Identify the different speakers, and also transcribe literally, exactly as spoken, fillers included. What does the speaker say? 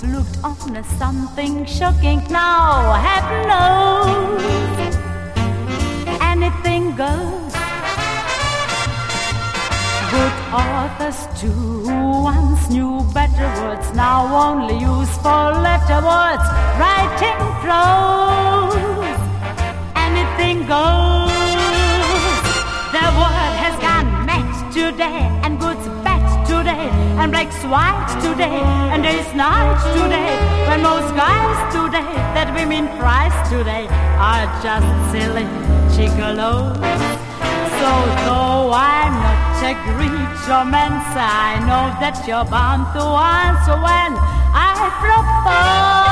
Speaker 1: once looked on as something shocking. Now heaven knows anything goes. Good authors too once knew better words, now only use four-letter words. Writing prose, anything goes. The word has gone mad today, and good's bad today, and black's white today, and day's night today. When most guys today that women prize today are just silly gigolos. So though I'm not a Greek romancer, I know that you're bound to answer when I propose.